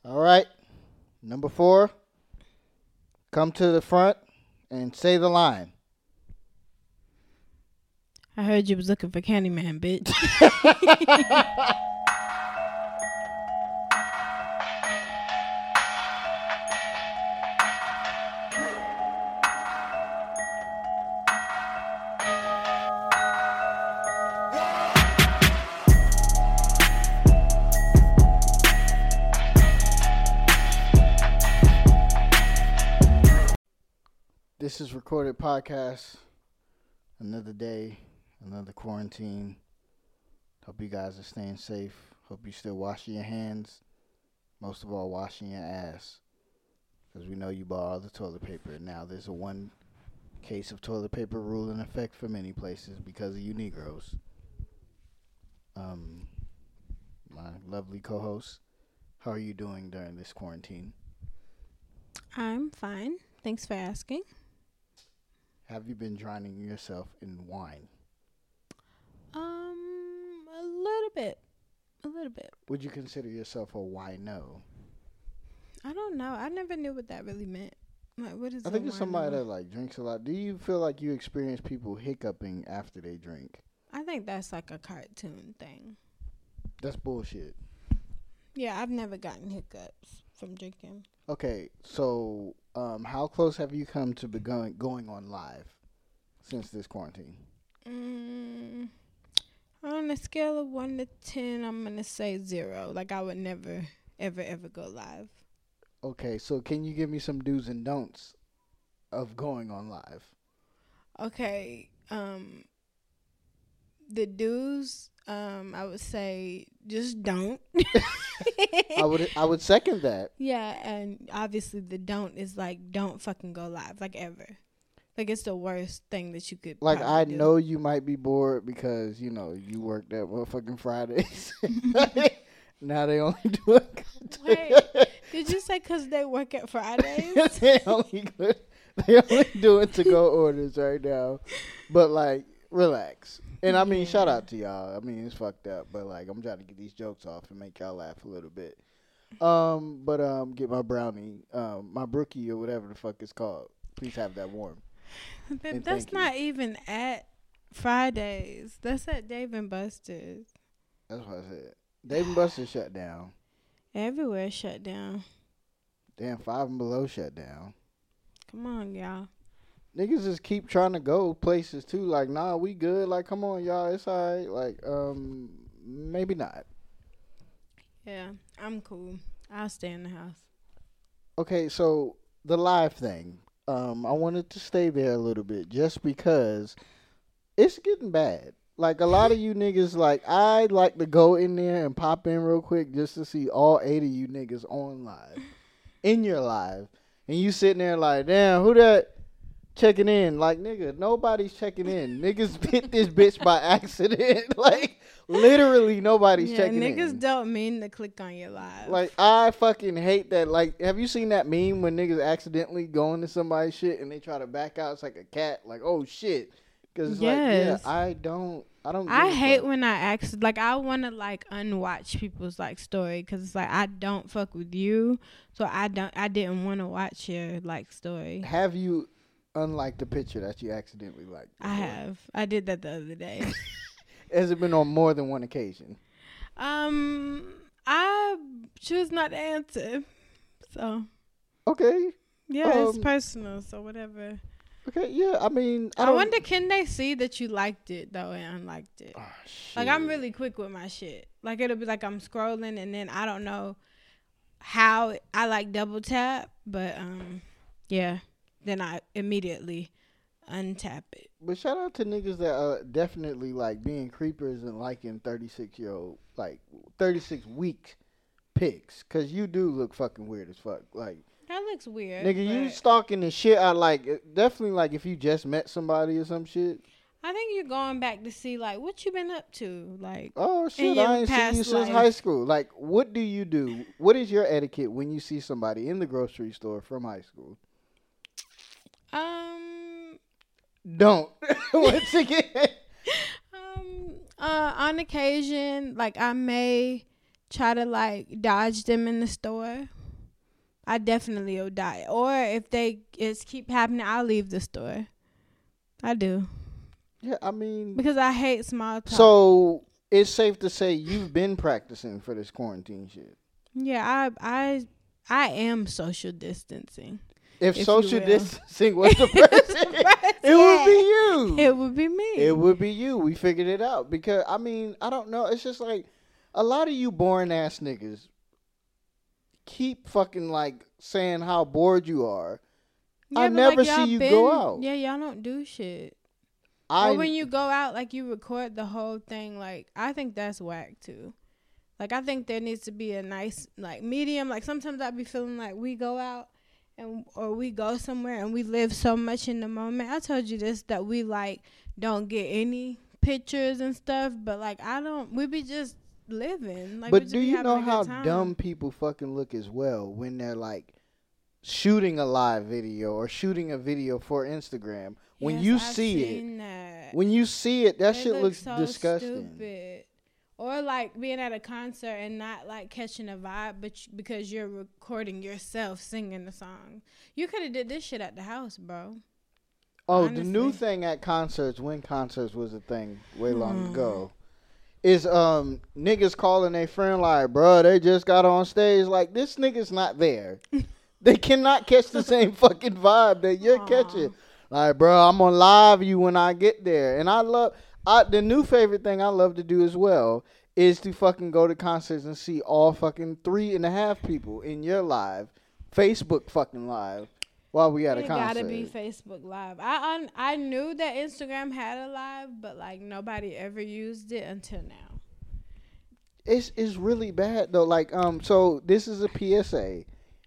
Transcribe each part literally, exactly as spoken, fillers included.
All right. Number four, come to the front and say the line. I heard you was looking for Candyman, bitch. This is Recorded Podcast. Another day, another quarantine. Hope you guys are staying safe. Hope you're still washing your hands. Most of all, washing your ass. Because we know you bought all the toilet paper. Now there's a one case of toilet paper rule in effect for many places because of you Negroes. Um, my lovely co-host, how are you doing during this quarantine? I'm fine. Thanks for asking. Have you been drowning yourself in wine? Um, a little bit. A little bit. Would you consider yourself a wino? I don't know. I never knew what that really meant. Like, what is I think a it's somebody wino? that like drinks a lot. Do you feel like you experience people hiccuping after they drink? I think that's like a cartoon thing. That's bullshit. Yeah, I've never gotten hiccups from drinking. Okay, so um, how close have you come to be going, going on live since this quarantine? Mm, on a scale of one to ten, I'm gonna say zero. Like I would never, ever, ever go live. Okay, so can you give me some do's and don'ts of going on live? Okay, um, the do's, um, I would say just don't. I would I would second that. Yeah, and obviously the don't is like don't fucking go live, like ever. Like it's the worst thing that you could. Like I do. know you might be bored because you know you work that motherfucking Fridays. Now they only do it. Wait, did you say because they work at Fridays? they only good. They only doing to go orders right now, but like relax. And I mean, Yeah. shout out to y'all. I mean, it's fucked up, but like I'm trying to get these jokes off and make y'all laugh a little bit. Um, but um, get my brownie, um, my brookie or whatever the fuck it's called. Please have that warm. But And that's thank you. not even at Fridays. That's at Dave and Buster's. That's what I said. Dave and Buster's shut down. Everywhere shut down. Damn, Five and Below shut down. Come on, y'all. Niggas just keep trying to go places too. Like, nah, we good. Like, come on, y'all. It's all right. Like, um, maybe not. Yeah, I'm cool. I'll stay in the house. Okay, so the live thing. Um, I wanted to stay there a little bit just because it's getting bad. Like, a lot of you niggas, like, I like to go in there and pop in real quick just to see all eight of you niggas on live. In your live. And you sitting there like, damn, who that checking in? Like, nigga, nobody's checking in. Niggas hit this bitch by accident. Like, literally nobody's yeah, checking niggas in. don't mean to click on your live. Like, I fucking hate that. Like, have you seen that meme when niggas accidentally go into somebody's shit and they try to back out? It's like a cat. Like, oh, shit. Because it's Yes. like, yeah, I don't, I don't I give a hate fuck. when I act like I want to like unwatch people's like story because it's like I don't fuck with you, so I don't. I didn't want to watch your like story. Have you unliked the picture that you accidentally liked? I before? have. I did that the other day. Has it been on more than one occasion? um, I choose not to answer. So Okay. yeah, it's Um, personal. So whatever. Okay, yeah, I mean, I, I, don't, wonder, can they see that you liked it though and unliked it? Oh, Like I'm shit. really quick with my shit. Like it'll be like I'm scrolling and then I don't know how I like double tap, but um, yeah, then I immediately untap it. But shout out to niggas that are definitely like being creepers and liking thirty-six year old, like thirty-six week pics. Cause you do look fucking weird as fuck. Like, That looks weird. nigga, you but stalking the shit out like, definitely like if you just met somebody or some shit. I think you're going back to see like what you been up to, like. Oh shit, your I ain't seen past you since life. high school. Like, what do you do? What is your etiquette when you see somebody in the grocery store from high school? Um. Don't. Once again. Um. Uh. On occasion, like I may try to like dodge them in the store I definitely will die. Or if they it's keep happening, I'll leave the store. I do. Yeah, I mean, because I hate small talk. So it's safe to say you've been practicing for this quarantine shit. Yeah, I I I am social distancing. If, if social distancing was the person, it yeah. would be you. It would be me. It would be you. We figured it out. Because, I mean, I don't know. It's just like a lot of you boring ass niggas keep fucking like saying how bored you are. Yeah, I never like see you been, go out. Yeah, y'all don't do shit. I, or when you go out, like you record the whole thing. Like I think that's whack too. Like I think there needs to be a nice like medium. Like sometimes I be feeling like we go out and or we go somewhere and we live so much in the moment. I told you this that we like don't get any pictures and stuff, but like I don't. We be just living. Like, but do you know how dumb people fucking look as well when they're like shooting a live video or shooting a video for Instagram? When yes, you I've see it, that. when you see it, that they shit look looks so disgusting. Stupid. Or like being at a concert and not like catching a vibe, but sh- because you're recording yourself singing the song. You could have did this shit at the house, bro. Oh, Honestly. the new thing at concerts, when concerts was a thing way long Hmm. ago, is um niggas calling their friend like, bruh, they just got on stage. Like, this nigga's not there. They cannot catch the same fucking vibe that you're Aw. catching. Like, bro, I'm gonna live you when I get there. And I love, I, the new favorite thing I love to do as well is to fucking go to concerts and see all fucking three and a half people in your live, Facebook fucking live, while we at a It concert. gotta be Facebook Live. I un- I knew that Instagram had a live, but like nobody ever used it until now. It's it's really bad though. Like um, so this is a P S A.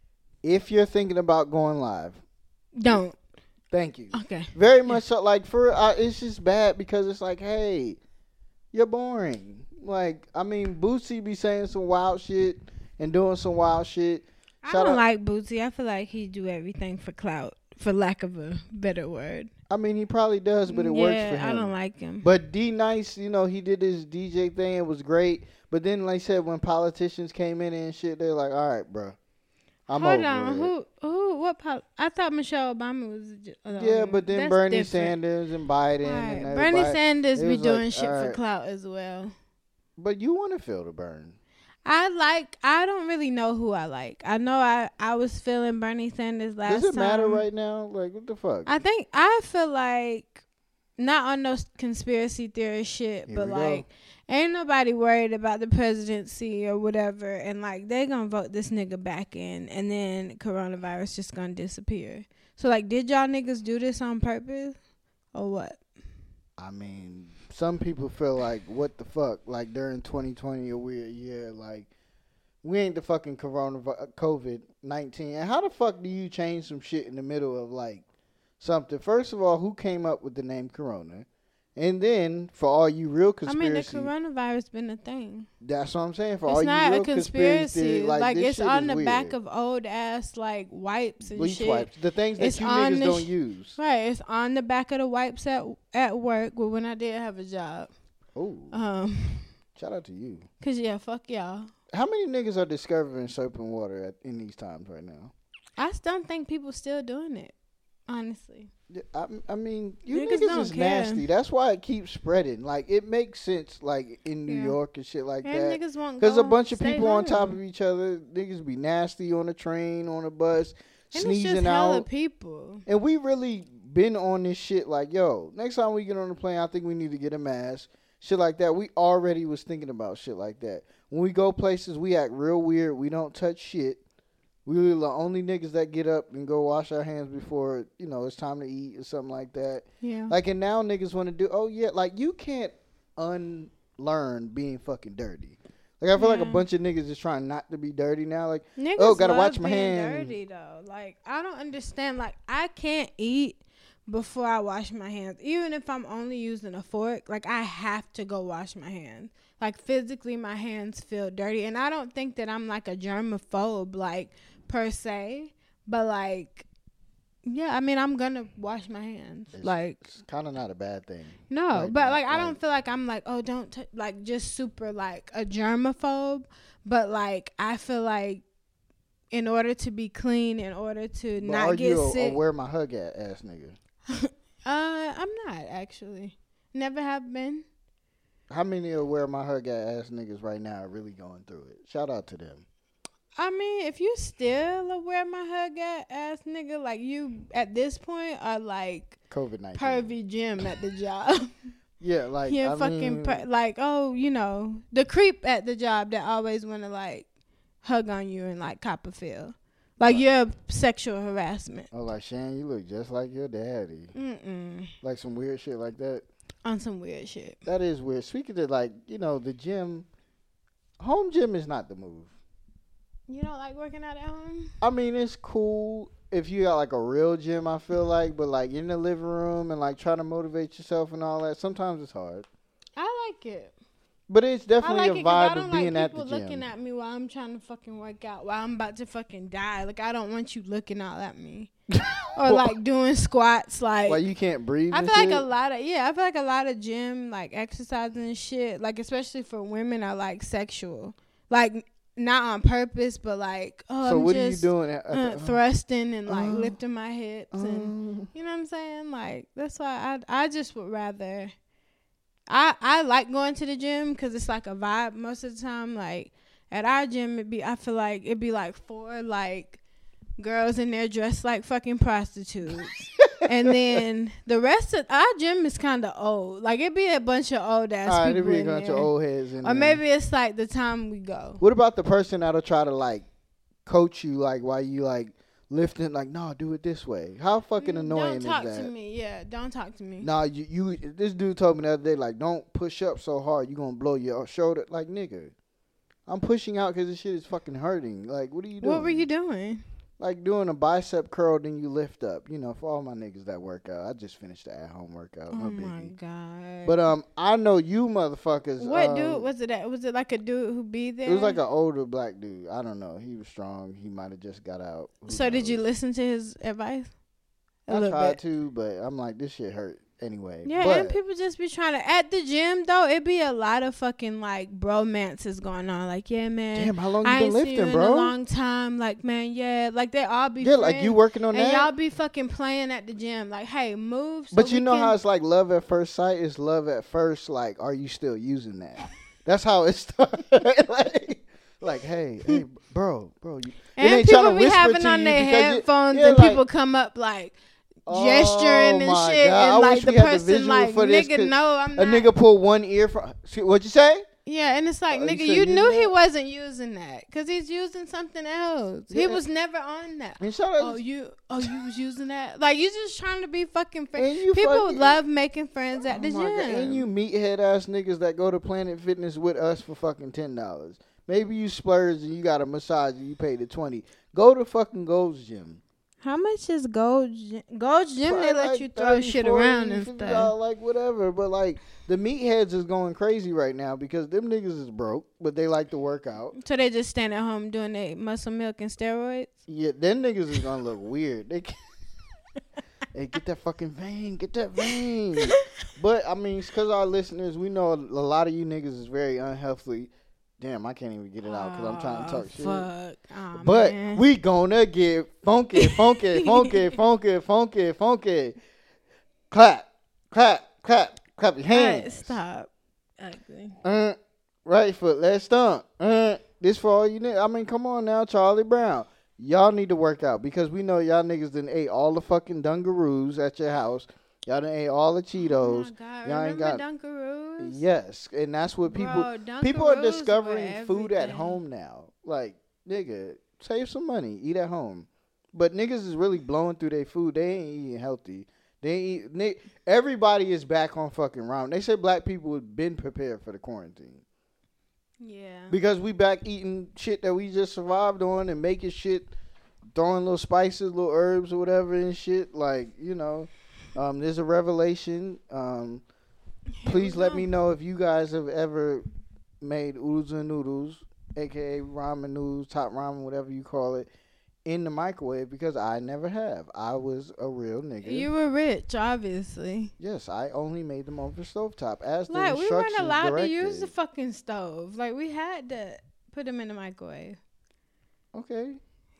If you're thinking about going live, Don't. thank you. Okay. Very much so. Like for uh, it's just bad because it's like, hey, you're boring. Like I mean, Bootsy be saying some wild shit and doing some wild shit. I Shout don't out- like Bootsy. I feel like he do everything for clout, for lack of a better word. I mean, he probably does, but it yeah, works for him. I don't like him. But D Nice, you know, he did his D J thing. It was great. But then, like I said, when politicians came in and shit, they're like, all right, bro. I'm Hold over on, it. who, who, what? Pol- I thought Michelle Obama was. Just, uh, Yeah, but then that's Bernie different. Sanders and Biden Right. and Bernie everybody- Sanders it be was doing like, shit for alright. clout as well. But you want to feel the burn. I like. I don't really know who I like. I know I, I was feeling Bernie Sanders last time. Does it matter right now? Like, what the fuck? I think I feel like not on no conspiracy theory shit, Here but we go. like ain't nobody worried about the presidency or whatever, and like they gonna vote this nigga back in, and then coronavirus just gonna disappear. So like, did y'all niggas do this on purpose or what? I mean, some people feel like, what the fuck? Like, during twenty twenty, a weird year, like, we ain't the fucking coronavirus, COVID nineteen. And how the fuck do you change some shit in the middle of, like, something? First of all, who came up with the name Corona? And then, for all you real conspiracy... I mean, the coronavirus been a thing. That's what I'm saying. For It's all not you real a conspiracy. theory, like, Like, this it's shit on is the weird. back of old ass like wipes and Bleach shit. wipes. The things that It's you on niggas the don't sh- use. Right, it's on the back of the wipes at at work. Well, when I did have a job. Oh, Um, shout out to you. cause yeah, fuck y'all. How many niggas are discovering soap and water at, in these times right now? I still think people still doing it. Honestly, Yeah, I, I mean, you Niggas niggas, don't is care. nasty. That's why it keeps spreading. Like, it makes sense, like, in New Yeah. York and shit like and that. niggas won't Because go a bunch of stay people on top home. of each other, niggas be nasty on the train, on the bus, and sneezing it's just hella out. people. And we really been on this shit like, yo, next time we get on the plane, I think we need to get a mask. Shit like that. We already was thinking about shit like that. When we go places, we act real weird. We don't touch shit. We are the only niggas that get up and go wash our hands before, you know, it's time to eat or something like that. Yeah. Like, and now niggas want to do, oh, yeah, like, you can't unlearn being fucking dirty. Like, I feel like a Yeah. bunch of niggas is trying not to be dirty now. Like, Niggas oh, gotta love watch my being hands. dirty though. Like I don't understand. Like I can't eat before I wash my hands, even if I'm only using a fork. Like I have to go wash my hands. Like physically, my hands feel dirty, and I don't think that I'm like a germaphobe, like per se. But like, yeah, I mean, I'm gonna wash my hands. It's- like it's kind of not a bad thing. no, Like but that, like I like- don't feel like I'm like oh don't t-, like just super like a germaphobe, but like I feel like in order to be clean, in order to But not are get you a, sick. a where my hug at ass nigga? uh, I'm not actually. Never have been. How many of where my hug at ass niggas right now are really going through it? Shout out to them. I mean, if you still a wear my hug at ass nigga, like you at this point are like COVID nineteen. pervy Jim at the job. Yeah, like Yeah, I fucking mean, per- like oh, you know, the creep at the job that always want to like hug on you and like cop a feel. Like you're sexual harassment. oh, like Shan, you look just like your daddy. Mm-mm. Like some weird shit like that. On some weird shit. That is weird. Speaking of like, you know, the gym, home gym is not the move. You don't like working out at home? I mean, it's cool if you got like a real gym, I feel like, but like in the living room and like trying to motivate yourself and all that, sometimes it's hard. I like it. But it's I definitely like a it because I vibe don't of like being at the people gym. looking at me while I'm trying to fucking work out, while I'm about to fucking die. Like, I don't want you looking out at me. Or like doing squats, like. Like you can't breathe. I and feel like shit? a lot of, yeah, I feel like a lot of gym, like exercising and shit, like especially for women are like sexual. Like, not on purpose, but like, oh, So I'm what just are you doing? At, at uh, the, thrusting and like uh, lifting my hips and. uh, You know what I'm saying? Like, that's why I I just would rather. I I like going to the gym because it's like a vibe most of the time. Like at our gym, it be I feel like it'd be like four like girls in there dressed like fucking prostitutes, and then the rest of our gym is kind of old. Like it'd be a bunch of old ass all right, there people be a in bunch there. of old heads in Or there. maybe it's like the time we go. What about the person that'll try to like coach you, like while you like lifting, like no, do it this way? How fucking Mm, annoying Don't talk is that? to me. Yeah, don't talk to me. Nah, you, you. This dude told me the other day, like, don't push up so hard, you gonna blow your shoulder. Like, nigga, I'm pushing out because this shit is fucking hurting. Like, what are you doing? What were you doing? Like doing a bicep curl, then you lift up. You know, for all my niggas that work out, I just finished the at home workout. Oh No my biggie. god. But um, I know you motherfuckers. What um, dude was it? That was it like a dude who be there? It was like an older black dude. I don't know. He was strong. He might have just got out. Who So did you knows? listen to his advice? A I little tried bit. to, but I'm like, this shit hurt anyway. Yeah, but and people just be trying to at the gym though. It be a lot of fucking like bromances going on. Like, yeah, man. damn, how long you I been ain't seen lifting, you in bro? a long time. Like, man, yeah. Like they all be Yeah, like you friends, working on and that. y'all be fucking playing at the gym. Like, hey, move. So But you we know can- how it's like love at first sight is love at first. Like, are you still using that? That's how it started. like, like, hey, hey, bro, bro. You, and ain't people tryna be whisper having to on you their because you- headphones, yeah, and like- people come up like. Gesturing Oh and my shit, God. I and like wish the we had the person visual like, for this, nigga, 'cause no, I'm A not. nigga pull one ear from. What'd you say? Yeah, and it's like, Oh, you nigga, said you using knew he that? wasn't using that because he's using something else. He Yeah. was never on that. And shout out. Oh, you, oh, you was using that. Like you just trying to be fucking friends. And you People fucking- love making friends at the Oh my God. gym. And you meathead ass niggas that go to Planet Fitness with us for fucking ten dollars. Maybe you splurge and you got a massage and you paid the twenty. Go to fucking Gold's Gym. How much is Gold Gym? Gold Gym, they Probably let like you throw thirty, shit forty, around and fifty stuff. dollars, like whatever. But like the meatheads is going crazy right now because them niggas is broke, but they like to work out. So they just stand at home doing their muscle milk and steroids. Yeah, them niggas is gonna look weird. They can hey, get that fucking vein, get that vein. But I mean, it's because our listeners, we know a lot of you niggas is very unhealthy. Damn, I can't even get it out because I'm trying to talk shit. Fuck. Aw, But man. we gonna get funky, funky, funky, funky, funky, funky. Clap, clap, clap, clap your Alright, hands. stop. Ugly. Uh, right foot, let's stomp. Uh, this for all you niggas. I mean, come on now, Charlie Brown. Y'all need to work out because we know y'all niggas done ate all the fucking Dungaroos at your house. Y'all done ate all the Cheetos. Oh my God, Y'all ain't remember got- Dunkaroos? Yes, and that's what people Bro, people are Dunkaroos were discovering food at everything. home now. Like, nigga, save some money, eat at home. But niggas is really blowing through their food. They ain't eating healthy. They ain't eat, ni- everybody is back on fucking ramen. They said black people have been prepared for the quarantine. Yeah. Because we back eating shit that we just survived on and making shit, throwing little spices, little herbs or whatever and shit. Like, you know, um, there's a revelation. Um, please we let go. me know if you guys have ever made oodles and noodles, a k a ramen noodles, top ramen, whatever you call it, in the microwave because I never have. I was a real nigga. You were rich, obviously. Yes, I only made them over stovetop as the Like, we instructions weren't allowed directed. to use the fucking stove. Like, we had to put them in the microwave. Okay.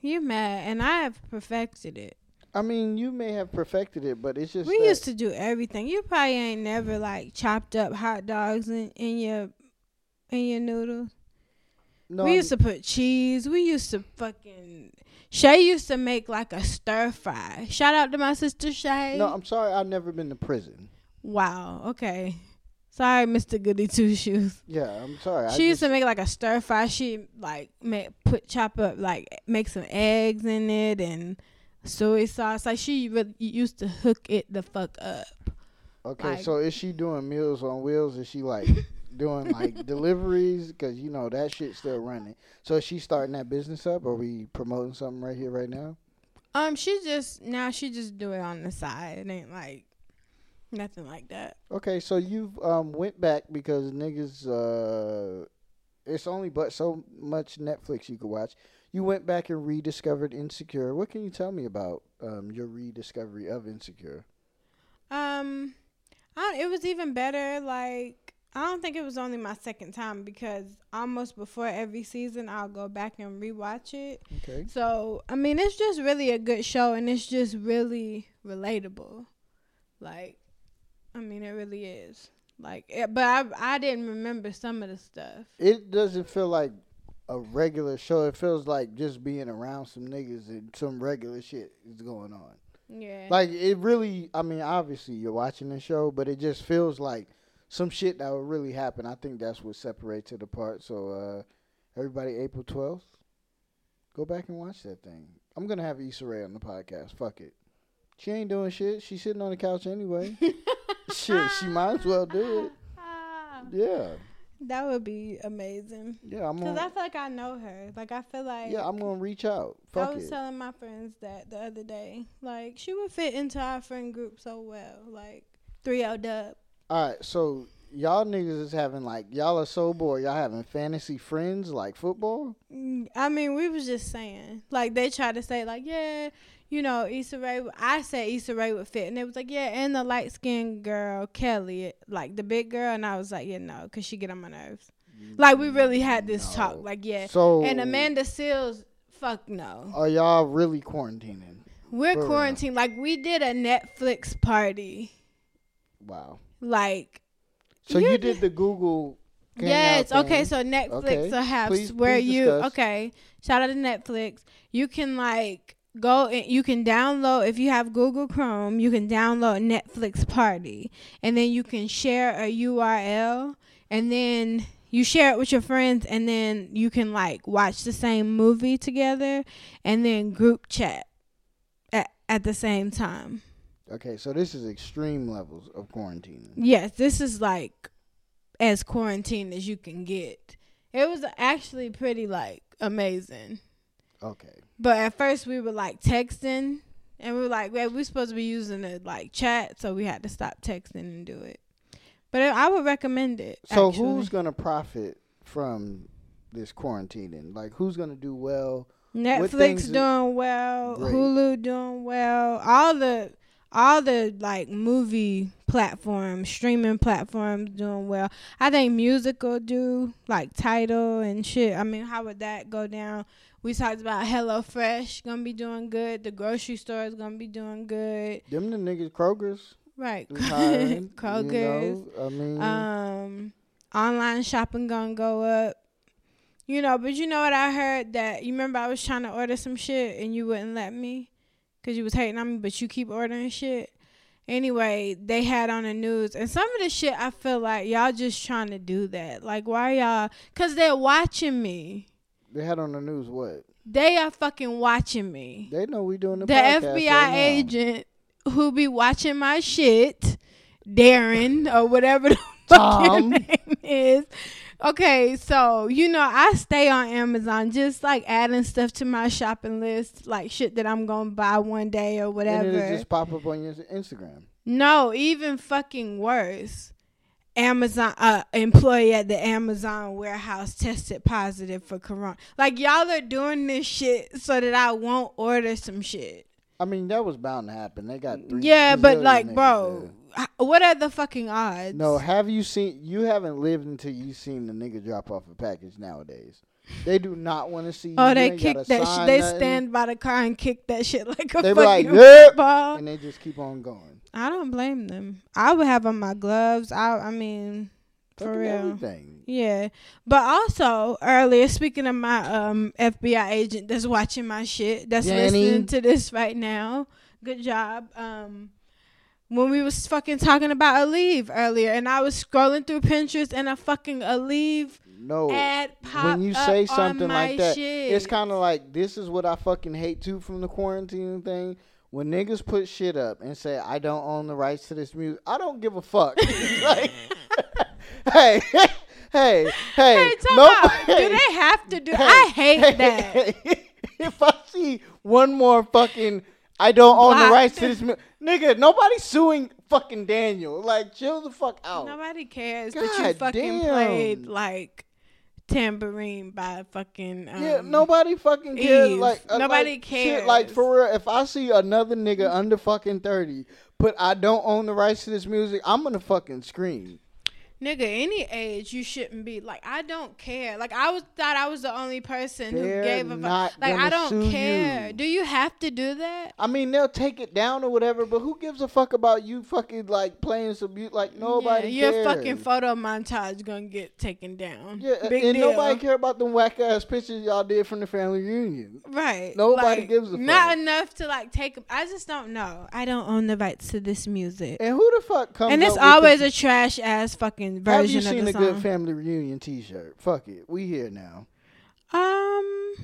You mad, and I have perfected it. I mean, you may have perfected it, but it's just We that used to do everything. You probably ain't never like chopped up hot dogs in, in your in your noodles. no, we I'm- used to put cheese. We used to fucking. Shay used to make like a stir fry. Shout out to my sister Shay. no, I'm sorry, I've never been to prison. Wow. Okay. Sorry, Mister Goody Two Shoes. Yeah, I'm sorry. She I used just, to make like a stir fry. She like make put chop up like make some eggs in it and soy sauce. Like she really used to hook it the fuck up. Okay, like- so is she doing Meals on Wheels? Is she like doing like deliveries? Because you know that shit's still running. So is she starting that business up? Are we promoting something right here, right now? Um, she just now she just do it on the side. It ain't like nothing like that. Okay, so you've um went back because niggas uh, it's only but so much Netflix you could watch. You went back and rediscovered Insecure. What can you tell me about um your rediscovery of Insecure? Um, I don't, it was even better. Like I don't think it was only my second time because almost before every season I'll go back and rewatch it. Okay. So I mean, it's just really a good show and it's just really relatable. Like, I mean, it really is. Like, it, but I I didn't remember some of the stuff. It doesn't feel like a regular show. It feels like just being around some niggas and some regular shit is going on. Yeah. Like, it really, I mean, obviously you're watching the show, but it just feels like some shit that would really happen. I think that's what separates it apart. So, uh, everybody, April twelfth, go back and watch that thing. I'm going to have Issa Rae on the podcast. Fuck it. She ain't doing shit. She's sitting on the couch anyway. Shit, she might as well do it. Ah, Yeah. that would be amazing. Yeah, I'm Cause I gonna, feel like I know her. Like I feel like yeah, I'm gonna reach out. I Fuck was it. telling my friends that the other day. Like she would fit into our friend group so well. Like three L Dub. All right, so y'all niggas is having like y'all are so bored. Y'all having fantasy friends like football. Mm, I mean, we was just saying. Like they tried to say like, yeah, you know, Issa Rae. I said Issa Rae would fit, and they was like, yeah, and the light skinned girl Kelly, like the big girl, and I was like, yeah, no, cause she get on my nerves. Like we really had this No. talk. Like yeah, So and Amanda Seals, fuck no. are y'all really quarantining? We're For real. quarantined. Like we did a Netflix party. Wow. Like So You you did- did the Google. Hangout yes, okay. thing. So Netflix Okay. will have Please- where please you discuss. okay. Shout out to Netflix. You can like go and you can download if you have Google Chrome. You can download Netflix Party, and then you can share a U R L, and then you share it with your friends, and then you can like watch the same movie together, and then group chat at at the same time. Okay, so this is extreme levels of quarantining. Yes, this is like as quarantine as you can get. It was actually pretty like amazing. Okay. But at first we were like texting and we were like, well, we're supposed to be using it like chat, so we had to stop texting and do it. But I would recommend it. So actually. who's gonna profit from this quarantining? Like, who's gonna do well? Netflix things- doing well, Great. Hulu doing well, all the all the like movie platforms, streaming platforms doing well. I think music will do like Tidal and shit. I mean, how would that go down? We talked about HelloFresh gonna be doing good. The grocery store is gonna be doing good. Them the niggas Kroger's Right, is hiring. Kroger's. You know? I mean, Um, online shopping gonna go up. You know, but you know what I heard that you remember I was trying to order some shit and you wouldn't let me because you was hating on me, but you keep ordering shit. Anyway, they had on the news and some of the shit I feel like y'all just trying to do that. Like why y'all? Cause they're watching me. they had on the news what? They are fucking watching me. They know we doing the, The podcast F B right I now. agent who be watching my shit, Darren or whatever the Tom. fucking name is. Okay, so you know I stay on Amazon, just like adding stuff to my shopping list, like shit that I'm gonna buy one day or And whatever. it just pop up on your Instagram. No, even fucking worse. Amazon uh, employee at the Amazon warehouse tested positive for corona. Like y'all are doing this shit so that I won't order some shit. I mean, that was bound to happen. They got three. Yeah, but gazillion like, niggas bro, there. h- what are the fucking odds? No, have you seen? You haven't lived until you seen the nigga drop off a package nowadays. They do not want to see you. Oh, You they ain't kick gotta that. Sh- sign they nothing. stand by the car and kick that shit like a They be like, fucking "Yep," football. and they just keep on going. I don't blame them. I would have on my gloves. I, I mean, for Fucking real. everything. Yeah, but also earlier, speaking of my um F B I agent that's watching my shit, that's Danny. listening to this right now. Good job. Um, when we was fucking talking about Aleve earlier, and I was scrolling through Pinterest, and a fucking Aleve No. ad popped When you up say on something my like that, shit. it's kind of like, this is what I fucking hate too from the quarantine thing. When niggas put shit up and say, I don't own the rights to this music, I don't give a fuck. Like, hey, hey, hey, Hey, talk nope. about, do they have to do? Hey, I hate hey, that. hey. If I see one more fucking, I don't own the Block. rights to this music, nigga, nobody's suing fucking Daniel. Like, chill the fuck out. Nobody cares that you God fucking damn. played like Tambourine by fucking um, Yeah, nobody fucking cares. Eve. Like uh, Nobody like, cares. Shit, like for real, if I see another nigga under fucking thirty, but I don't own the rights to this music, I'm gonna fucking scream. Nigga, any age you shouldn't be like. I don't care. Like I was thought I was the only person They're who gave a fuck. not Like gonna I don't sue care. you. Do you have to do that? I mean, they'll take it down or whatever, but who gives a fuck about you fucking like playing some music? Like nobody yeah, cares. your fucking photo montage gonna get taken down. Yeah, Big and deal. nobody care about them whack ass pictures y'all did from the family reunion. Right. Nobody like, gives a Not fuck. enough to like take. I just don't know. I don't own the rights to this music. And who the fuck comes? And it's up with always the, a trash ass fucking version Have you of seen the a song. good family reunion T-shirt? Fuck it, we here now. Um,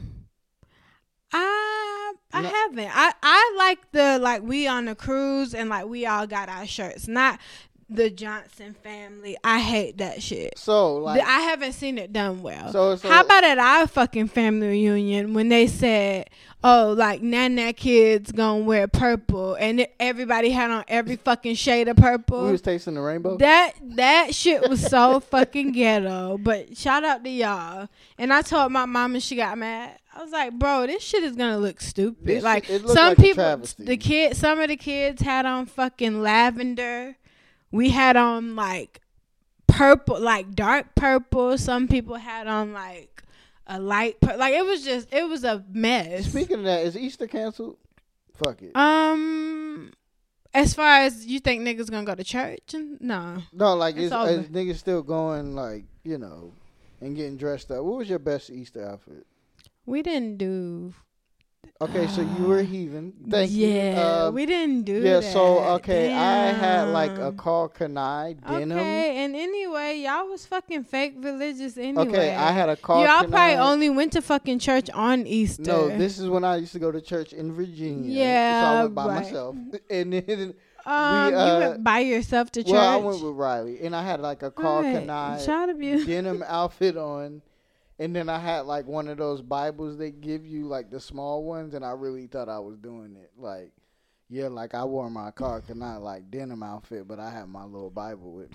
I I No. haven't. I I like the like we on a cruise and like we all got our shirts. Not the Johnson family. I hate that shit. So like, I haven't seen it done well. So- so- How about at our fucking family reunion when they said, "Oh, like Nana kids gonna wear purple," and it, everybody had on every fucking shade of purple. we was tasting the rainbow. That that shit was so fucking ghetto. But shout out to y'all. And I told my mom and she got mad. I was like, bro, this shit is gonna look stupid. This like shit- it looked some like a people, travesty. the kids, some of the kids had on fucking lavender. We had on like purple, like dark purple. Some people had on like a light, pur- like it was just, it was a mess. Speaking of that, is Easter canceled? Fuck it. Um, as far as you think niggas gonna go to church, no. No, like it's is, over. is niggas still going like, you know, and getting dressed up? What was your best Easter outfit? We didn't do. Okay, so you were a heathen. Thank you. yeah, Uh, we didn't do yeah, that. so okay, I had like a Damn. Carl Kanai denim. Okay, and anyway, y'all was fucking fake religious anyway. Okay, I had a Carl Y'all Kanai. probably only went to fucking church on Easter. No, this is when I used to go to church in Virginia. Yeah, so I went by right. myself, and then um, we, uh, you went by yourself to church. well, I went with Riley, and I had like a Carl Right. Kanai Shout of you. denim outfit on, and then I had like one of those Bibles they give you, like the small ones, and I really thought I was doing it. Like, yeah, like I wore my Carl Kanai like denim outfit, but I had my little Bible with me.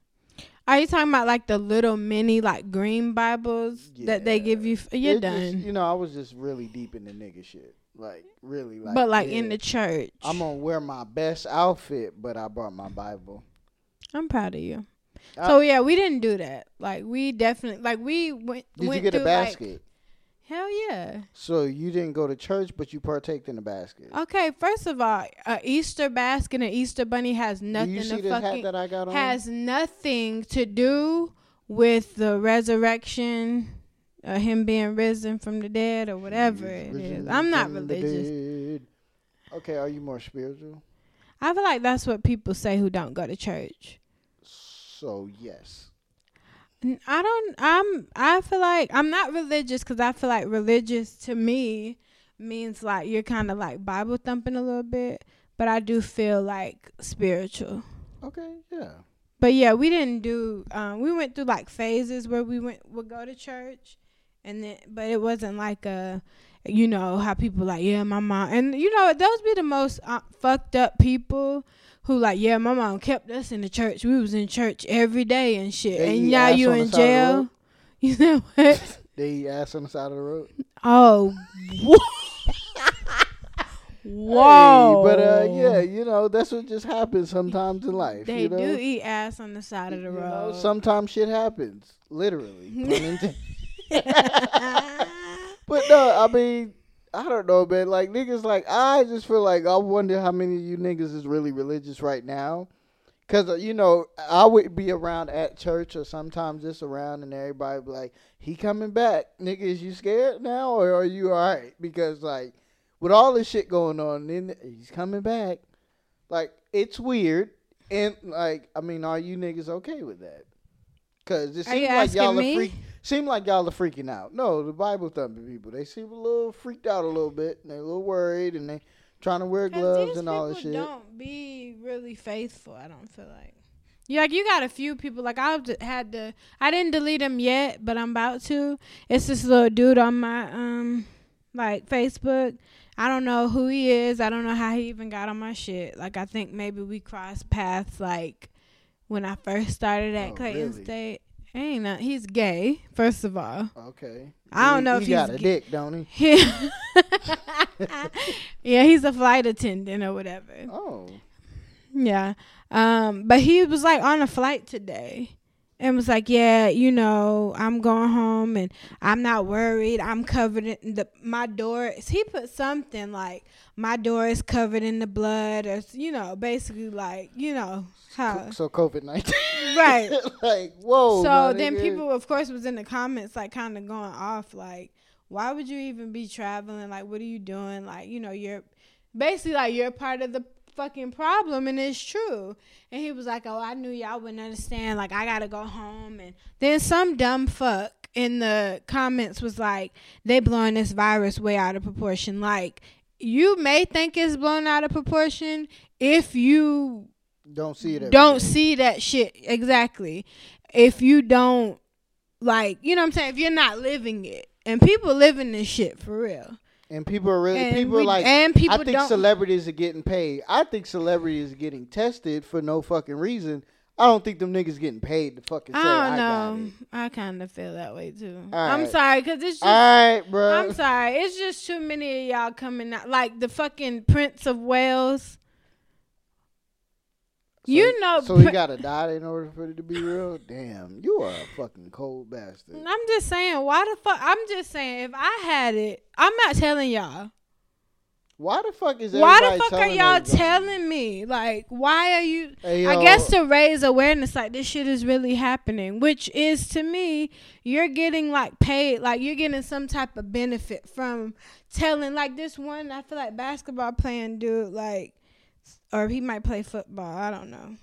Are you talking about like the little mini like green Bibles that they Yeah. give you? F- You're It just- done. you know, I was just really deep in the nigga shit. Like, really, like. but like yeah. in the church. I'm gonna wear my best outfit, but I brought my Bible. I'm proud of you. I- so yeah, we didn't do that. Like we definitely like we went. Did went you get a through, like- basket? hell yeah. So you didn't go to church, but you partaked in the basket. Okay, first of all, a Easter basket and Easter bunny has Do nothing you see to this hat fucking that I got on? has nothing to do with the resurrection, uh, him being risen from the dead or whatever He it is is. risen I'm not from the religious. dead. Okay, are you more spiritual? I feel like that's what people say who don't go to church. So yes. N- I don't. I'm. I feel like I'm not religious because I feel like religious to me means like you're kind of like Bible thumping a little bit, but I do feel like spiritual. Okay, yeah. But yeah, we didn't do. Um, we went through like phases where we went would go to church, and then but it wasn't like a, you know how people like yeah my mom and you know those be the most uh, fucked up people who like yeah my mom kept us in the church. We was in church every day and shit, They and eat now ass you on the in side of the jail. road? You know what? They eat ass on the side of the road. Oh, whoa! Hey, but uh, yeah, you know that's what just happens sometimes in life. They you know? do eat ass on the side of the You road. know, sometimes shit happens. Literally. Pun intended. But no, I mean, I don't know, man. Like niggas, like I just feel like I wonder how many of you niggas is really religious right now. Cause uh, you know I would be around at church or sometimes just around, and everybody be like, "He coming back, nigga? Is you scared now or are you all right?" Because like with all this shit going on, then he's coming back. Like it's weird, and like I mean, are you niggas okay with that? Cause it Are you seems like asking y'all me? are freak. Seem like y'all are freaking out. No, the Bible thumping people. They seem a little freaked out a little bit, and they a little worried, and they trying to wear gloves these and all people that shit. don't be really faithful. I don't feel like. You like you got a few people like I've d- had to. I didn't delete them yet, but I'm about to. It's this little dude on my um like Facebook. I don't know who he is. I don't know how he even got on my shit. Like I think maybe we crossed paths like when I first started at Oh, Clayton really? State. Ain't not. He's gay. First of all, Okay. I don't He- know he if got he's a gay. dick, don't he? Yeah, he's a flight attendant or whatever. Oh. Yeah. Um, but he was like on a flight today and was like, yeah, you know, I'm going home and I'm not worried. I'm covered in the, my door. He put something like my door is covered in the blood or, you know, basically like, you know, how. So COVID nineteen. Right. Like, whoa. So my then nigga. people, of course, was in the comments like kind of going off like, why would you even be traveling? Like, what are you doing? Like, you know, you're basically like you're part of the fucking problem, and it's true. And he was like, oh, I knew y'all wouldn't understand. Like, I gotta go home. And then some dumb fuck in the comments was like, they blowing this virus way out of proportion. Like, you may think it's blown out of proportion if you Don't see it. Every don't day. see that shit. Exactly. If you don't, like, you know what I'm saying? If you're not living it. And people living this shit for real. And people are really And people we- are like. and people I think don't- celebrities are getting paid. I think celebrities are getting tested for no fucking reason. I don't think them niggas getting paid to fucking say I I, don't got know. it. I kind of feel that way too. All I'm right. sorry, cause it's just. All right, bro. I'm sorry. It's just too many of y'all coming out. Like the fucking Prince of Wales. So- You know, So he Prin- got to die in order for it to be real. Damn, you are a fucking cold bastard. I'm just saying. Why the fuck? I'm just saying. If I had it, I'm not telling y'all. Why the fuck is Why the everybody fuck are telling y'all everybody? telling me? Like, why are you? Hey, I yo, guess to raise awareness, like this shit is really happening, which is to me, you're getting like paid, like you're getting some type of benefit from telling. Like this one, I feel like basketball playing dude, like, or he might play football. I don't know.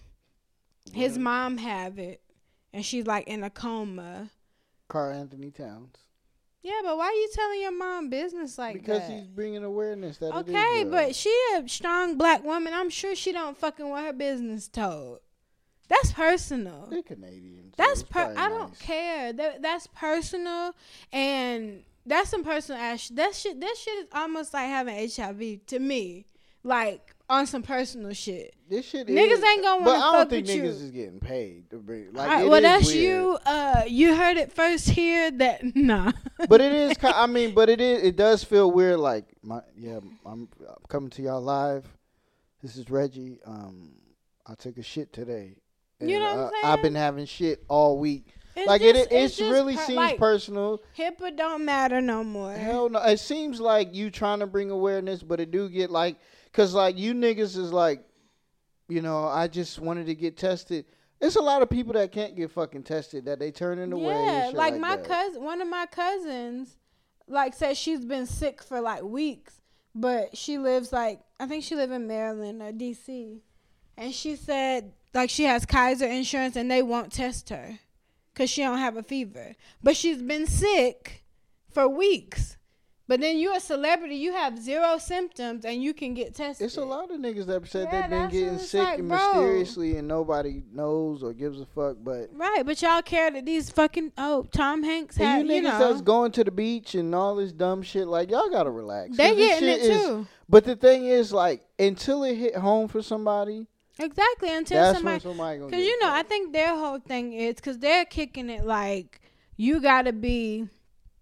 His mom have it, and she's like in a coma. Carl Anthony Towns. Yeah, but why are you telling your mom business like Because that? he's bringing awareness that it is Okay, real. but she a strong black woman. I'm sure she don't fucking want her business told. That's personal. They're Canadian. so That's it's per. probably I don't nice. care. That that's personal, and that's some personal ass. That shit. That shit is almost like having H I V to me. Like on some personal shit. This shit Niggas is, ain't gonna But wanna I don't fuck think with niggas you. is getting paid to bring. Like, Alright, it well, is that's weird. you. Uh, you heard it first here. That nah. But it is. ki- I mean, but it is. It does feel weird. Like my yeah, I'm, I'm coming to y'all live. This is Reggie. Um, I took a shit today. You know what I'm uh, saying? I've been having shit all week. It's like just- it, it it's it's just really per- seems like, personal. HIPAA don't matter no more. Hell no. It seems like you trying to bring awareness, but it do get like, cause like you niggas is like, you know, I just wanted to get tested. There's a lot of people that can't get fucking tested that they turning away. and Yeah, shit like, like my that. cousin, one of my cousins, like said she's been sick for like weeks, but she lives like I think she live in Maryland or D C, and she said like she has Kaiser insurance and they won't test her, cause she don't have a fever, but she's been sick for weeks. But then you're a celebrity, you have zero symptoms, and you can get tested. It's a lot of niggas that said Yeah, they've been that's getting what it's sick like, and bro. mysteriously, and nobody knows or gives a fuck. But Right, but y'all care that these fucking oh Tom Hanks had and you you niggas know that's going to the beach and all this dumb shit, like y'all gotta relax. they 'Cause this getting it shit is- too. But the thing is, like, until it hit home for somebody, Exactly, until that's somebody when somebody gonna. because get you know I fucked. think their whole thing is because they're kicking it like you gotta be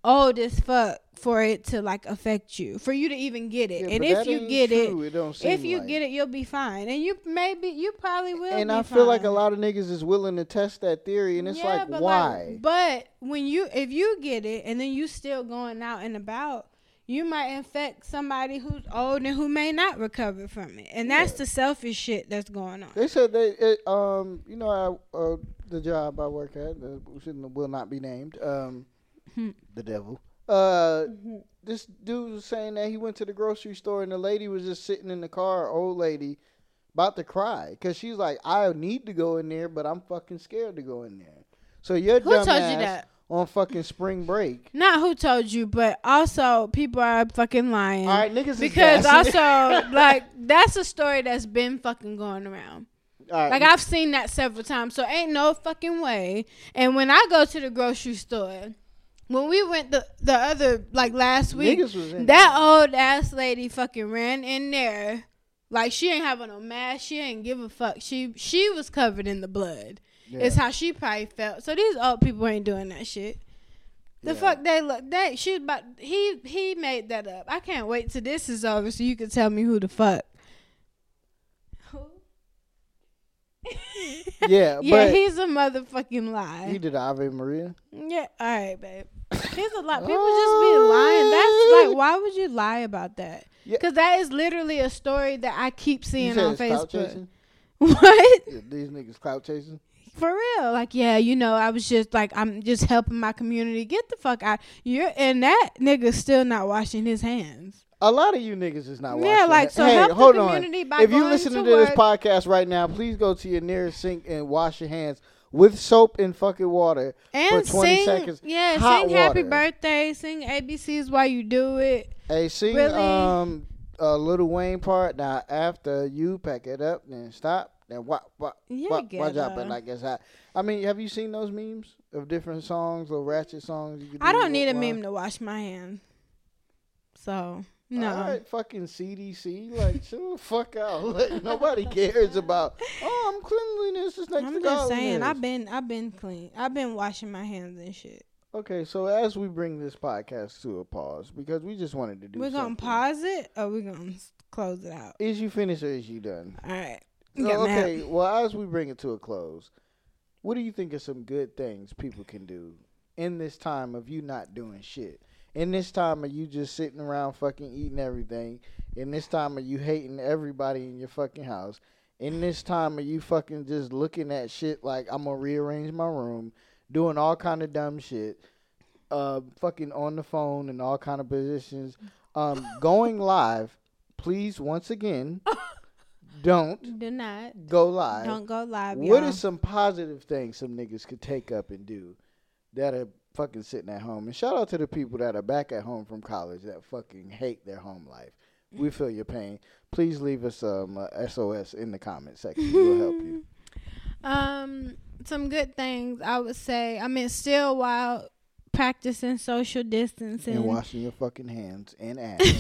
old as fuck for it to like affect you, for you to even get it. Yeah, and but if that you ain't get true. it, It don't seem if you like. get it, you'll be fine. And you maybe you probably will. And be I feel like a fine. lot of niggas is willing to test that theory, and it's Yeah, like, but why? Like, but when you if you get it and then you still going out and about, you might infect somebody who's old and who may not recover from it. And that's Yeah. the selfish shit that's going on. They said they, it, um, you know, I, uh, the job I work at, uh, shouldn't will not be named, um, the devil. Uh, this dude was saying that he went to the grocery store and the lady was just sitting in the car, old lady, about to cry because she's like, I need to go in there, but I'm fucking scared to go in there. So your Who dumb told ass you that? on fucking spring break. Not who told you, but also people are fucking lying. All right, niggas Because is gassing. also, like, that's a story that's been fucking going around. All right. Like, I've seen that several times, so ain't no fucking way. And when I go to the grocery store, when we went the, the other, like, last week, Niggas was in that there. old ass lady fucking ran in there. Like, she ain't having no mask. She ain't give a fuck. She she was covered in the blood. Yeah. It's how she probably felt. So these old people ain't doing that shit. The Yeah. fuck they look. They she was about he he made that up. I can't wait till this is over so you can tell me who the fuck. Who? Yeah, yeah, but he's a motherfucking lie. he did Ave Maria. Yeah, all right, babe. He's a lot. People just be lying. That's like, why would you lie about that? Yeah. Because that is literally a story that I keep You seeing said on it's clout Facebook. chasing? What? Yeah, these niggas clout chasing. For real, like, yeah, you know, I was just like, I'm just helping my community. Get the fuck out. You're and that nigga's still not washing his hands. A lot of you niggas is not watching. Yeah, like, so hey, help hold the on. community by If you going listening to to this work. podcast right now, please go to your nearest sink and wash your hands with soap and fucking water And for twenty sing, seconds. yeah, Hot sing happy water. birthday, sing A B Cs while you do it. Hey, sing Really? um a Little Wayne part. Now after you pack it up, then stop. Then what? What? Yeah, What? get Watch out, her. but like it's hot. I mean, have you seen those memes of different songs or ratchet songs? You could I do don't need a while- meme to wash my hands. So, no. All right, fucking C D C, like, chill the fuck out. Like, nobody cares about. Oh, I'm cleanliness is next I'm to just saying, godliness. I've been I've been clean. I've been washing my hands and shit. Okay, so as we bring this podcast to a pause, because we just wanted to do. We're gonna something. pause it or we're gonna s- close it out. Is you finished or is you done? All right. So, Get mad. okay, well, as we bring it to a close, what do you think are some good things people can do in this time of you not doing shit? In this time of you just sitting around fucking eating everything. In this time of you hating everybody in your fucking house. In this time of you fucking just looking at shit like I'm gonna rearrange my room, doing all kind of dumb shit, uh, fucking on the phone in all kind of positions, um, going live. Please, once again, don't Do not. go live. Don't go live, What y'all. is some positive things some niggas could take up and do that are fucking sitting at home? And shout out to the people that are back at home from college that fucking hate their home life. We feel your pain. Please leave us um uh, S O S in the comment section. We'll help you. Um, some good things I would say. I mean, still while practicing social distancing, And washing your fucking hands and ass.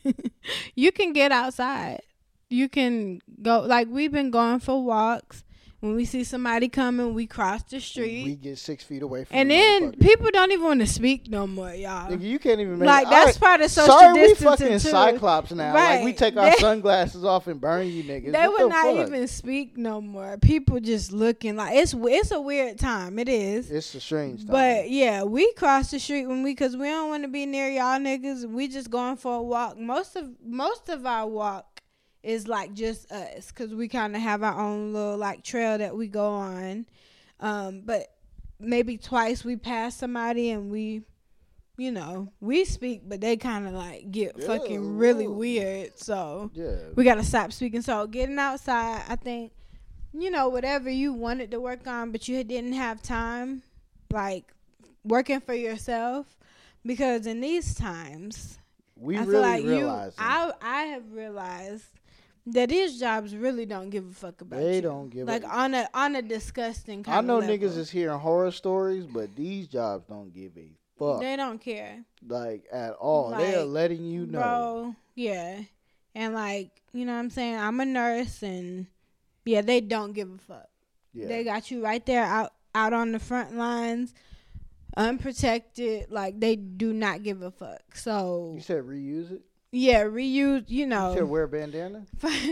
you can get outside. You can go, like, we've been going for walks. When we see somebody coming, we cross the street. We get six feet away from And the then motherfucker. people don't even want to speak no more, y'all. Nigga, you can't even make Like, it. that's All part of social Sorry, we distancing, fucking too. Cyclops now. Like, we Right. take our They- sunglasses off and burn you niggas. They What would the not fuck? even speak no more. People just looking like it's it's a weird time. It is. It's a strange time. But yeah, we cross the street when we, cause we don't want to be near y'all niggas. We just going for a walk. Most of most of our walk is like just us, cause we kind of have our own little like trail that we go on. Um, but maybe twice we pass somebody and we, you know, we speak, but they kind of like get Yeah, fucking really whoa. weird. So yeah. we gotta stop speaking. So getting outside, I think, you know, whatever you wanted to work on, but you didn't have time, like working for yourself, because in these times, We I really feel like you, realize that. I, I have realized that these jobs really don't give a fuck about They you. don't give like a on a on a disgusting kind I of know level. niggas is hearing horror stories, but these jobs don't give a fuck. They don't care. Like, at all. they are Like, letting you know. Bro, yeah. And like, you know what I'm saying? I'm a nurse and yeah, they don't give a fuck. Yeah. They got you right there out out on the front lines. unprotected. Like they do not give a fuck. So You said reuse it. yeah, reuse. You You said know. wear a bandana.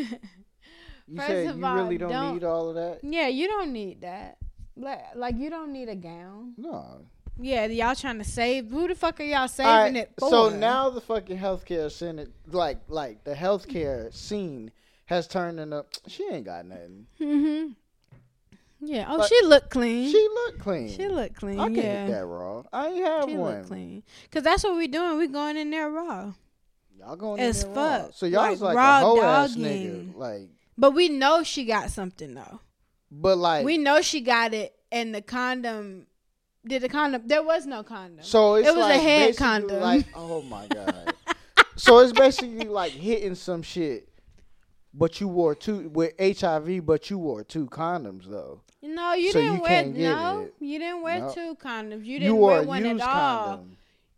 You First said of you all, really don't, don't- need all of that. Yeah, you don't need that. Like, like you don't need a gown. No. Yeah, y'all trying to save. Who the fuck are y'all All saving right, it for? so now the fucking healthcare senate, like like the healthcare scene has turned into. She ain't got nothing. Mhm. Yeah. Oh, But she look clean. She look clean. She look clean. I can't yeah. get that raw. I ain't have She one. look clean. Cause that's what we doing. We going in there raw. Y'all going As in there raw. fuck. So y'all Like like, raw a hoe ass dogging. nigga. Like, But we know she got something though. but like, We know she got it, and the condom. Did the condom? There was no condom. so it's it was a like head basically condom. Like, oh my god. So it's basically like hitting some shit, but you wore two with H I V, but you wore two condoms though. No, you So didn't you wear. can't get No, it. you didn't wear No. two condoms. You You, didn't wore wear a one used at all. condom.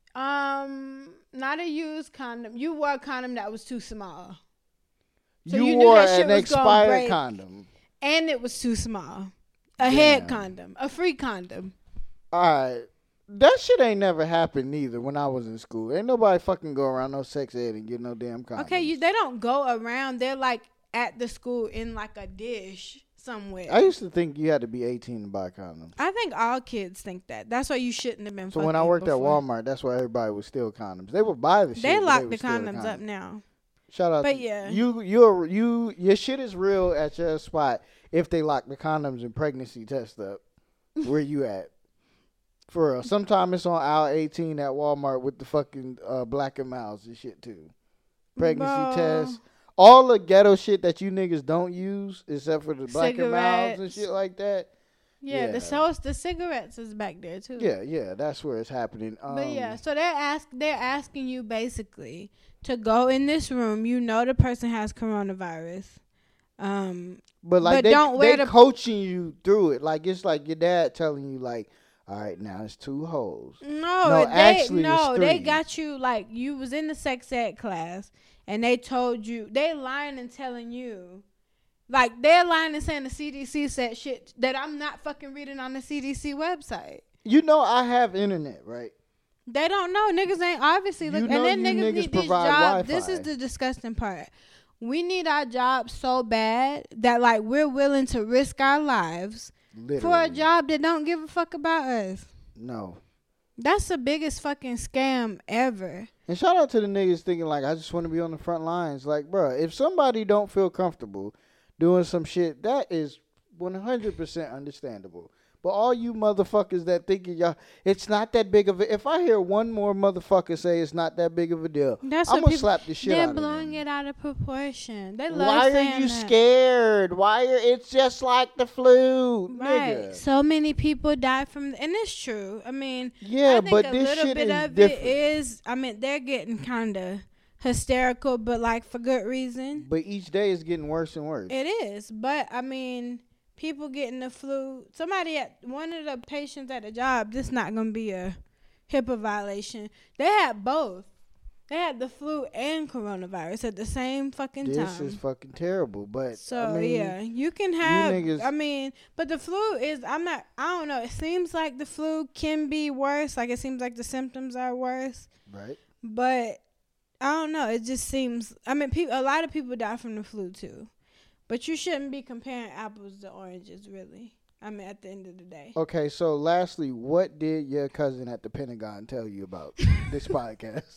Um, not a used condom. You wore a condom that was too small. So you, you knew wore that shit an was gonna expired break. condom. And it was too small. A head Damn. condom. A free condom. All right. That shit ain't never happened neither when I was in school. Ain't nobody fucking go around no sex ed and get no damn condoms. Okay, you they don't go around. They're like at the school in like a dish somewhere. I used to think you had to be eighteen to buy condoms. I think all kids think that. That's why you shouldn't have been. So when I fucking worked before. at Walmart, that's why everybody would steal condoms. They would buy the shit. They but lock would the steal condoms up now. Shout out But to yeah. you. You you your shit is real at your spot if they lock the condoms and pregnancy test up. Where you at? For real. Sometime it's on aisle eighteen at Walmart with the fucking uh, Black and Miles and shit too. Pregnancy Bro. test. All the ghetto shit that you niggas don't use, except for the Black and Miles and Cigarettes. shit like that. Yeah, Yeah. the so the cigarettes is back there too. Yeah, yeah, that's where it's happening. Um, But yeah, so they're ask they're asking you basically to go in this room. You know the person has coronavirus. Um, but like but they don't wear they the- coaching you through it. Like it's like your dad telling you like, all right, now it's two hoes. no, No, they actually, no, it's they three. got you like you was in the sex ed class and they told you they lying and telling you. Like they're lying and saying the C D C said shit that I'm not fucking reading on the C D C website. You know I have internet, right? They don't know. Niggas ain't obviously You look. know And then you niggas, niggas need these provide jobs. This is Wi-Fi. the disgusting part. We need our jobs so bad that like we're willing to risk our lives Literally. for a job that don't give a fuck about us. No. That's the biggest fucking scam ever. And shout out to the niggas thinking like I just want to be on the front lines. Like, bro, if somebody don't feel comfortable doing some shit, that is one hundred percent understandable. But all you motherfuckers that thinking y'all, it's not that big of a. If I hear one more motherfucker say it's not that big of a deal, That's I'm what gonna people- slap the shit They're out of blowing them. it out of proportion. They love Why saying are you that. scared? Why are it's just like the flu, Right. nigga? So many people die from, and it's true. I mean, Yeah, I think but a this little shit bit is of different. it is. I mean, they're getting kind of hysterical, but like for good reason. But each day is getting worse and worse. It is, but I mean, people getting the flu. Somebody at one of the patients at the job. This not gonna be a HIPAA violation. They had both. They had the flu and coronavirus at the same fucking This time. is fucking terrible. But So I mean, yeah, you can have. niggas- I mean, but the flu is. I'm not. I don't know. It seems like the flu can be worse. Like it seems like the symptoms are worse. right? But I don't know. It just seems. I mean, people. A lot of people die from the flu too. But you shouldn't be comparing apples to oranges, really. I mean, at the end of the day. Okay, so lastly, what did your cousin at the Pentagon tell you about this podcast?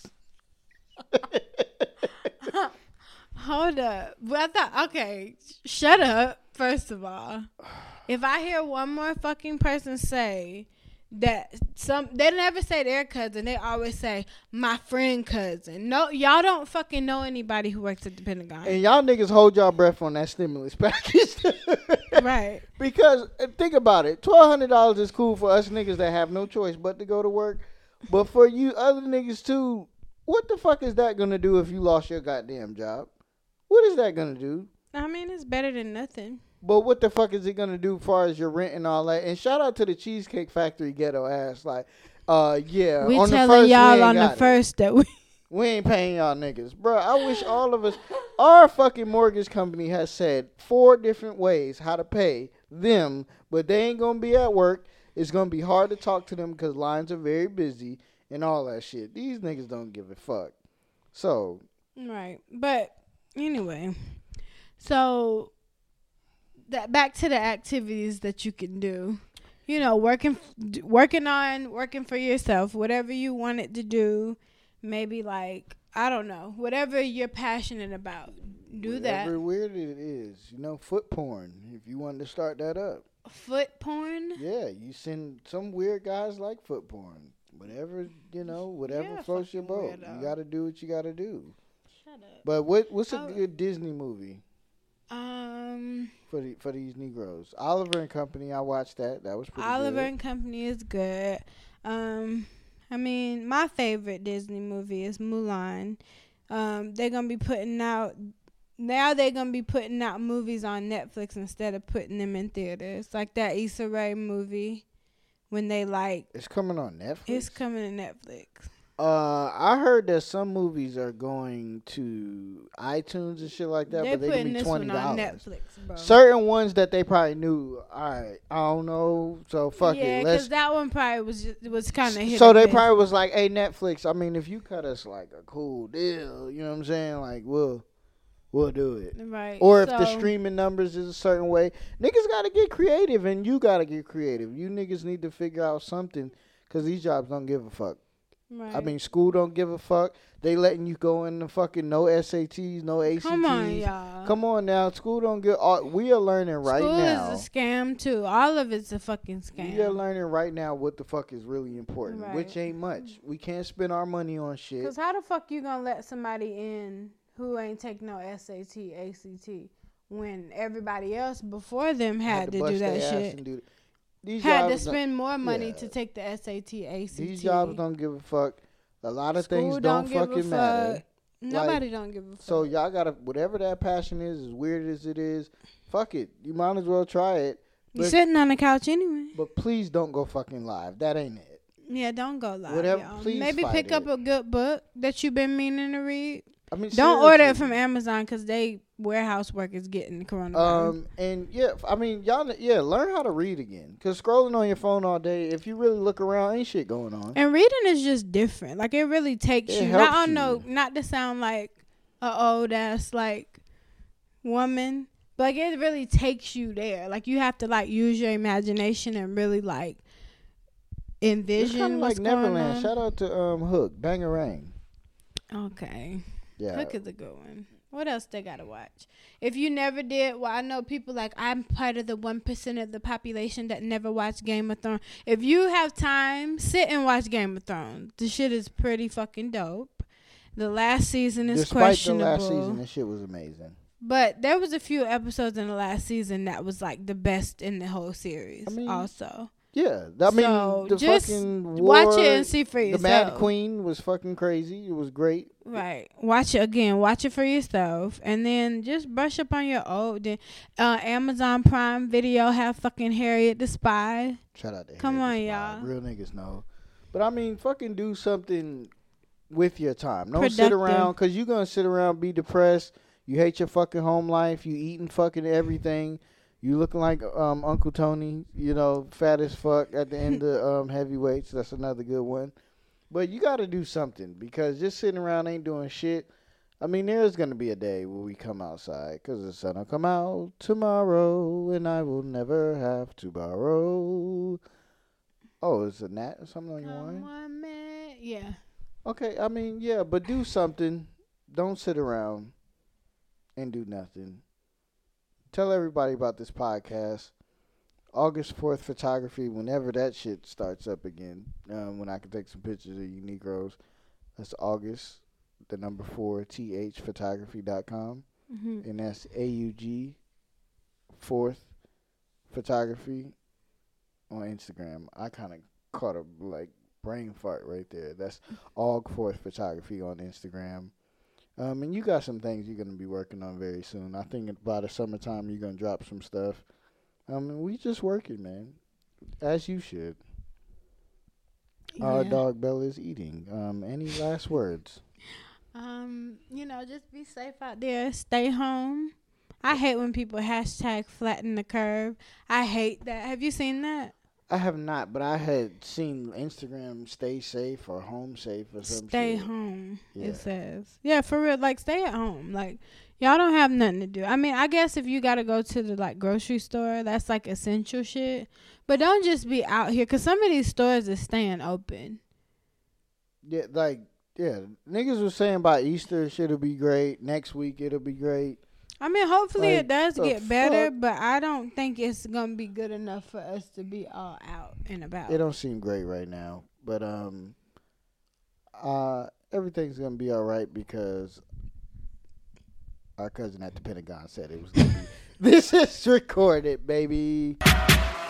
Hold up. But I thought, okay, shut up, first of all. If I hear one more fucking person say that some, they never say their cousin. They always say, my friend cousin. No, y'all don't fucking know anybody who works at the Pentagon. And y'all niggas hold y'all breath on that stimulus package. Right. Because uh, think about it, twelve hundred dollars is cool for us niggas that have no choice but to go to work. But for you other niggas too, what the fuck is that gonna do if you lost your goddamn job? What is that gonna do? I mean, it's better than nothing. But what the fuck is it gonna do as far as your rent and all that? And shout out to the Cheesecake Factory ghetto ass. Like, uh, yeah, We on the telling first, we y'all ain't on the got it. first that we. We ain't paying y'all niggas. Bro, I wish all of us, our fucking mortgage company has said four different ways how to pay them, but they ain't gonna be at work. It's gonna be hard to talk to them because lines are very busy and all that shit. These niggas don't give a fuck. So right, but anyway, so that back to the activities that you can do. You know, working, working on, working for yourself, whatever you wanted to do. Maybe like I don't know, whatever you're passionate about, do whatever that. Whatever weird it is, you know, foot porn. If you wanted to start that up, foot porn. Yeah, you send some weird guys like foot porn. Whatever you know, whatever You're a floats your fucking boat. weirdo. You got to do what you got to do. Shut up. But what what's a Oh. good Disney movie Um, for the, for these Negroes? Oliver and Company. I watched that. That was pretty Oliver good. and Company is good. Um, I mean, my favorite Disney movie is Mulan. Um, they're gonna be putting out now. They're gonna be putting out movies on Netflix instead of putting them in theaters, like that Issa Rae movie. When they like, It's coming on Netflix. it's coming to Netflix. Uh, I heard that some movies are going to iTunes and shit like that, They're but they putting can be this twenty one on dollars. Netflix, bro. Certain ones that they probably knew. All right, I don't know. So fuck yeah, it. because Let's. that one probably was just, was kind of hit. So or they miss. probably was like, "Hey Netflix, I mean, if you cut us like a cool deal, you know what I'm saying? Like, we'll we'll do it." Right. Or if the so- streaming numbers is a certain way, niggas got to get creative, and you got to get creative. You niggas need to figure out something, cause these jobs don't give a fuck. Right. I mean, school don't give a fuck. They letting you go in the fucking no S A Ts, no A C Ts. Come on, y'all. Come on now, school don't get. All, we are learning right School now. is a scam too. All of it's a fucking scam. We are learning right now what the fuck is really important, Right. which ain't much. We can't spend our money on shit. Cause how the fuck you gonna let somebody in who ain't take no S A T, A C T, when everybody else before them had, to, bust do that their ass shit? and do- These Had to jobs don't- spend more money yeah. to take the S A T, A C T. These jobs don't give a fuck. A lot of School things don't don't, give a fucking fuck. matter. Nobody don't give a fuck. So y'all gotta, whatever that passion is, as weird as it is, fuck it. You might as well try it. you But, sitting on the couch anyway. but please don't go fucking live. That ain't it. Yeah, don't go live. Whatever, y'all. please Maybe fight pick it. up a good book that you've been meaning to read. I mean, Don't order it seriously. from Amazon because they warehouse workers getting coronavirus. Um and yeah, f- I mean y'all, yeah, learn how to read again. Cause scrolling on your phone all day, if you really look around, ain't shit going on. And reading is just different. Like it really takes It you. helps Not on you. no, not to sound like a old ass like woman, but like it really takes you there. Like you have to like use your imagination and really like It's envision kind of what's like going Neverland. on. Shout out to um Hook, Bangarang. Okay, Yeah, Hook is a good one. What else they gotta watch? If you never did, well, I know people like I'm part of the one percent of the population that never watched Game of Thrones. If you have time, sit and watch Game of Thrones. The shit is pretty fucking dope. The last season is despite the questionable, last season, this shit was amazing. but there was a few episodes in the last season that was like the best in the whole series. I mean, also, Yeah, I mean So, the just fucking war, watch it and see for the yourself. Mad Queen was fucking crazy. It was great. Right. Watch it again. Watch it for yourself. And then just brush up on your old. Then, uh, Amazon Prime Video have fucking Harriet the Spy. Shout out to Come Harriet the on, Spy. y'all. Real niggas know. But I mean, fucking do something with your time. Don't sit Productive. around, because you're going to sit around, be depressed. You hate your fucking home life. You eating fucking everything. You looking like um, Uncle Tony, you know, fat as fuck at the end of um, Heavyweights. That's another good one. But you got to do something, because just sitting around ain't doing shit. I mean, there's going to be a day where we come outside, because the sun will come out tomorrow, and I will never have to borrow. Oh, is a gnat or something on your Come wine? on, man. Yeah. Okay, I mean, yeah, but do something. Don't sit around and do nothing. Tell everybody about this podcast. August fourth photography, whenever that shit starts up again, um, when I can take some pictures of you Negroes. That's August, the number four, T H photography dot com. Mm-hmm. And that's A U G, fourth photography on Instagram. I kind of caught a, like, brain fart right there. That's Aug fourth photography on Instagram. Um, and you got some things you're going to be working on very soon. I think by the summertime you're going to drop some stuff. Um, and we just working, man. As you should. Our Yeah. dog Bella is eating. Um, any last words? Um, you know, just be safe out there. Stay home. I hate when people hashtag flatten the curve. I hate that. Have you seen that? I have not, but I had seen Instagram stay safe or home safe or something. Stay shit. home, Yeah. it says. Yeah, for real. Like, stay at home. Like, y'all don't have nothing to do. I mean, I guess if you got to go to the, like, grocery store, that's, like, essential shit. But don't just be out here, because some of these stores is staying open. Yeah, like, yeah. Niggas was saying by Easter shit'll be great. Next week it'll be great. I mean, hopefully Like, it does the get better, fuck? but I don't think it's going to be good enough for us to be all out and about. It don't seem great right now. But um uh everything's gonna be alright because our cousin at the Pentagon said it was gonna be. This is recorded, baby.